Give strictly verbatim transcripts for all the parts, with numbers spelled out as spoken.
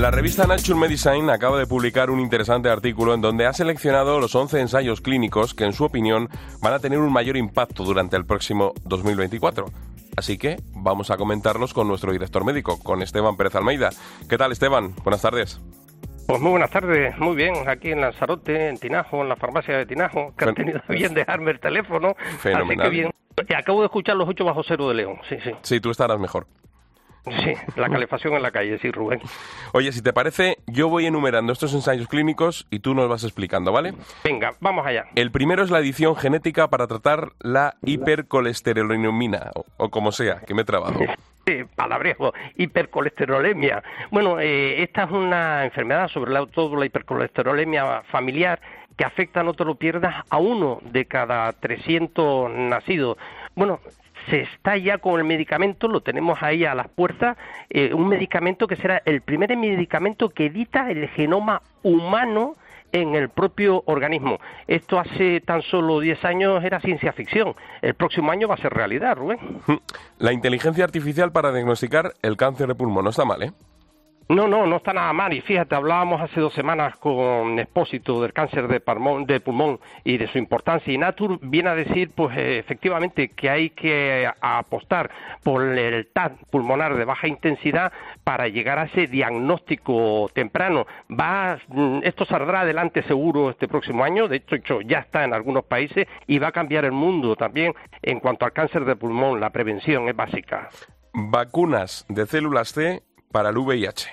La revista Nature Medicine acaba de publicar un interesante artículo en donde ha seleccionado los once ensayos clínicos que, en su opinión, van a tener un mayor impacto durante el próximo dos mil veinticuatro. Así que vamos a comentarlos con nuestro director médico, con Esteban Pérez Almeida. ¿Qué tal, Esteban? Buenas tardes. Pues muy buenas tardes, muy bien, aquí en Lanzarote, en Tinajo, en la farmacia de Tinajo, que han tenido bien dejarme el teléfono. Fenomenal. Así que bien. Acabo de escuchar los ocho bajo cero de León, sí, sí. Sí, tú estarás mejor. Sí, la calefacción en la calle, sí, Rubén. Oye, si te parece, yo voy enumerando estos ensayos clínicos y tú nos vas explicando, ¿vale? Venga, vamos allá. El primero es la edición genética para tratar la hipercolesterolemia, o, o como sea, que me he trabado. Sí, palabrejo, hipercolesterolemia. Bueno, eh, esta es una enfermedad, sobre la, todo la hipercolesterolemia familiar, que afecta, no te lo pierdas, a uno de cada trescientos nacidos. Bueno, se está ya con el medicamento, lo tenemos ahí a las puertas, eh, un medicamento que será el primer medicamento que edita el genoma humano en el propio organismo. Esto hace tan solo diez años era ciencia ficción. El próximo año va a ser realidad, Rubén. La inteligencia artificial para diagnosticar el cáncer de pulmón no está mal, ¿eh? No, no, no está nada mal. Y fíjate, hablábamos hace dos semanas con Expósito del cáncer de pulmón, de pulmón y de su importancia. Y Nature viene a decir, pues eh, efectivamente, que hay que apostar por el T A C pulmonar de baja intensidad para llegar a ese diagnóstico temprano. Va, esto saldrá adelante seguro este próximo año. De hecho, ya está en algunos países y va a cambiar el mundo también en cuanto al cáncer de pulmón. La prevención es básica. Vacunas de células C para el V I H.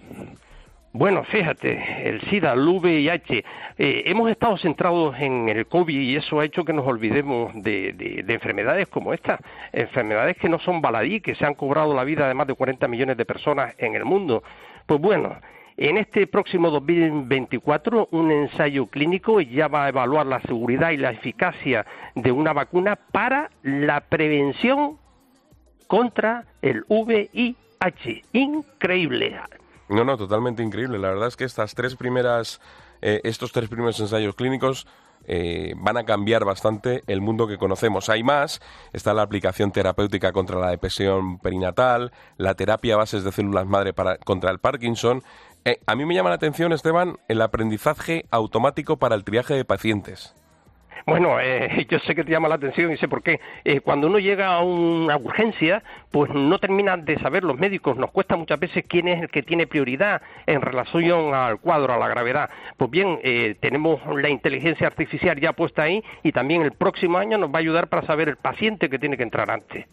Bueno, fíjate, el SIDA, el V I H, eh, hemos estado centrados en el COVID y eso ha hecho que nos olvidemos de, de, de enfermedades como esta, enfermedades que no son baladí, que se han cobrado la vida de más de cuarenta millones de personas en el mundo. Pues bueno, en este próximo dos mil veinticuatro, un ensayo clínico ya va a evaluar la seguridad y la eficacia de una vacuna para la prevención contra el V I H. Increíble. No, no, totalmente increíble. La verdad es que estas tres primeras, eh, estos tres primeros ensayos clínicos eh, van a cambiar bastante el mundo que conocemos. Hay más. Está la aplicación terapéutica contra la depresión perinatal, la terapia a bases de células madre para, contra el Parkinson. Eh, a mí me llama la atención, Esteban, el aprendizaje automático para el triaje de pacientes. Bueno, eh, yo sé que te llama la atención y sé por qué. Eh, cuando uno llega a una urgencia, pues no terminan de saber los médicos. Nos cuesta muchas veces quién es el que tiene prioridad en relación al cuadro, a la gravedad. Pues bien, eh, tenemos la inteligencia artificial ya puesta ahí y también el próximo año nos va a ayudar para saber el paciente que tiene que entrar antes.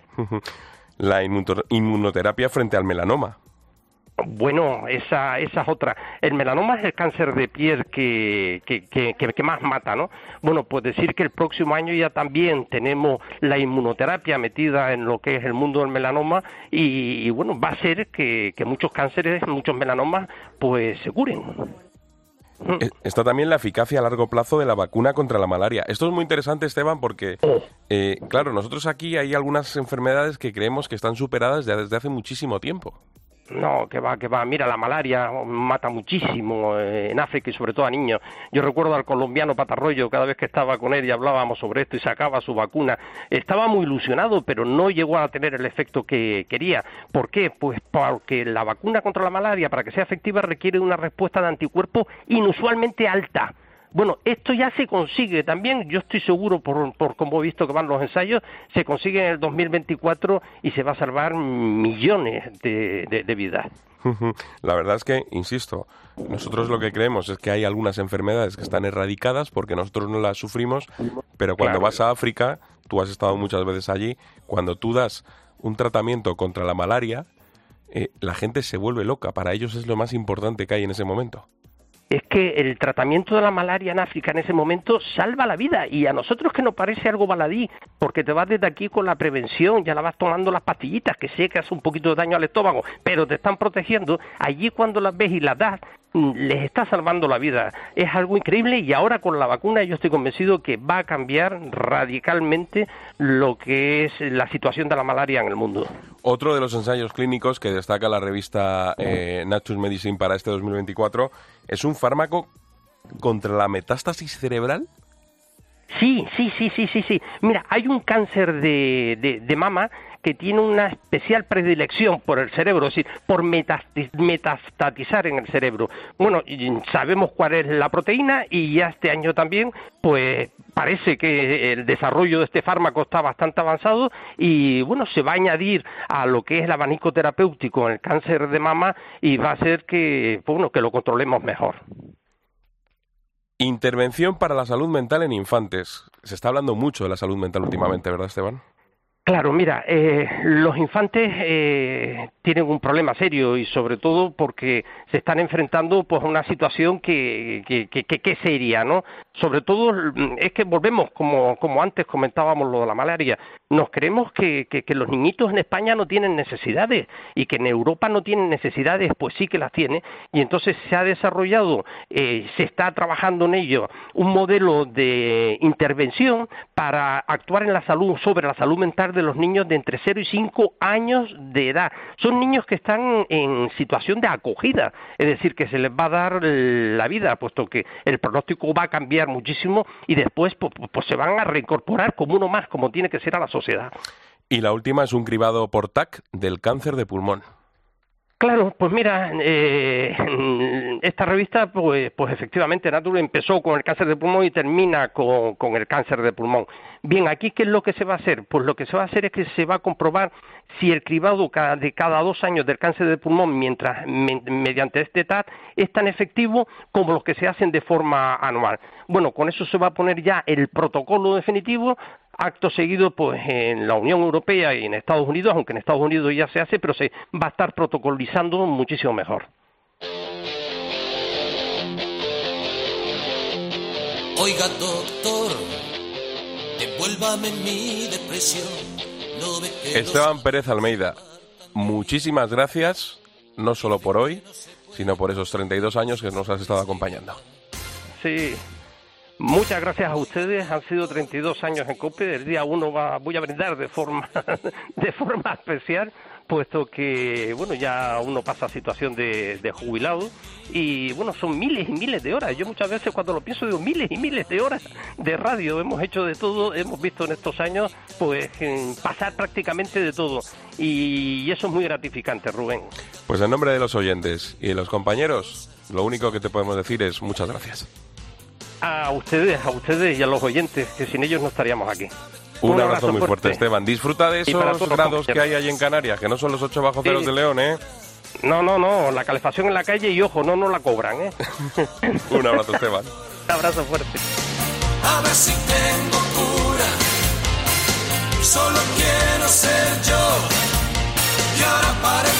La inmunoterapia frente al melanoma. Bueno, esa, esa es otra. El melanoma es el cáncer de piel que, que, que, que, que más mata, ¿no? Bueno, pues decir que el próximo año ya también tenemos la inmunoterapia metida en lo que es el mundo del melanoma y, y bueno, va a ser que, que muchos cánceres, muchos melanomas, pues se curen. Está también la eficacia a largo plazo de la vacuna contra la malaria. Esto es muy interesante, Esteban, porque, eh, claro, nosotros aquí hay algunas enfermedades que creemos que están superadas ya desde hace muchísimo tiempo. No, que va, que va. Mira, la malaria mata muchísimo eh, en África y sobre todo a niños. Yo recuerdo al colombiano Patarroyo, cada vez que estaba con él y hablábamos sobre esto y sacaba su vacuna, estaba muy ilusionado, pero no llegó a tener el efecto que quería. ¿Por qué? Pues porque la vacuna contra la malaria, para que sea efectiva, requiere una respuesta de anticuerpos inusualmente alta. Bueno, esto ya se consigue también, yo estoy seguro, por, por como he visto que van los ensayos, se consigue en el dos mil veinticuatro y se va a salvar millones de, de, de vidas. La verdad es que, insisto, nosotros lo que creemos es que hay algunas enfermedades que están erradicadas porque nosotros no las sufrimos, pero cuando Claro. vas a África, tú has estado muchas veces allí, cuando tú das un tratamiento contra la malaria, eh, la gente se vuelve loca, para ellos es lo más importante que hay en ese momento. Es que el tratamiento de la malaria en África en ese momento salva la vida y a nosotros que nos parece algo baladí, porque te vas desde aquí con la prevención, ya la vas tomando las pastillitas, que sé que hace un poquito de daño al estómago, pero te están protegiendo, allí cuando las ves y las das, les está salvando la vida. Es algo increíble y ahora con la vacuna yo estoy convencido que va a cambiar radicalmente lo que es la situación de la malaria en el mundo. Otro de los ensayos clínicos que destaca la revista eh, Nature Medicine para este dos mil veinticuatro es un fármaco contra la metástasis cerebral. Sí, sí, sí, sí, sí, sí. Mira, hay un cáncer de, de, de mama que tiene una especial predilección por el cerebro, es decir, por metastatizar en el cerebro. Bueno, sabemos cuál es la proteína y ya este año también, pues parece que el desarrollo de este fármaco está bastante avanzado y, bueno, se va a añadir a lo que es el abanico terapéutico en el cáncer de mama y va a hacer que, bueno, que lo controlemos mejor. Intervención para la salud mental en infantes. Se está hablando mucho de la salud mental últimamente, ¿verdad, Esteban? Claro, mira, eh, los infantes eh, tienen un problema serio y sobre todo porque se están enfrentando pues a una situación que, que, que, que, que es seria, ¿no? Sobre todo es que volvemos, como, como antes comentábamos lo de la malaria, nos creemos que, que, que los niñitos en España no tienen necesidades y que en Europa no tienen necesidades, pues sí que las tiene, y entonces se ha desarrollado, eh, se está trabajando en ello, un modelo de intervención para actuar en la salud, sobre la salud mental de los niños de entre cero y cinco años de edad. Son niños que están en situación de acogida, es decir, que se les va a dar la vida, puesto que el pronóstico va a cambiar muchísimo y después pues, pues se van a reincorporar como uno más, como tiene que ser a la sociedad. Y la última es un cribado por T A C del cáncer de pulmón. Claro, pues mira, eh, esta revista, pues, pues efectivamente, Nature empezó con el cáncer de pulmón y termina con, con el cáncer de pulmón. Bien, aquí, ¿qué es lo que se va a hacer? Pues lo que se va a hacer es que se va a comprobar si el cribado cada, de cada dos años del cáncer de pulmón, mientras me, mediante este T A C, es tan efectivo como los que se hacen de forma anual. Bueno, con eso se va a poner ya el protocolo definitivo. Acto seguido, pues en la Unión Europea y en Estados Unidos, aunque en Estados Unidos ya se hace, pero se va a estar protocolizando muchísimo mejor. Oiga, doctor, devuélvame mi depresión. No ve que Esteban Pérez Almeida, muchísimas gracias, no solo por hoy, sino por esos treinta y dos años que nos has estado acompañando. Sí. Muchas gracias a ustedes, han sido treinta y dos años en COPE, el día uno va, voy a brindar de forma de forma especial, puesto que, bueno, ya uno pasa a situación de, de jubilado y, bueno, son miles y miles de horas. Yo muchas veces cuando lo pienso digo miles y miles de horas de radio, hemos hecho de todo, hemos visto en estos años, pues, pasar prácticamente de todo y eso es muy gratificante, Rubén. Pues en nombre de los oyentes y de los compañeros, lo único que te podemos decir es muchas gracias. A ustedes, a ustedes y a los oyentes, que sin ellos no estaríamos aquí. Un, Un abrazo, abrazo muy fuerte. fuerte, Esteban. Disfruta de esos grados que hay allí en Canarias, que no son los ocho bajo cero sí. de León, ¿eh? No, no, no, la calefacción en la calle y ojo, no nos la cobran, ¿eh? Un abrazo, Esteban. Un abrazo fuerte. A ver si tengo cura, solo quiero ser yo, y ahora parece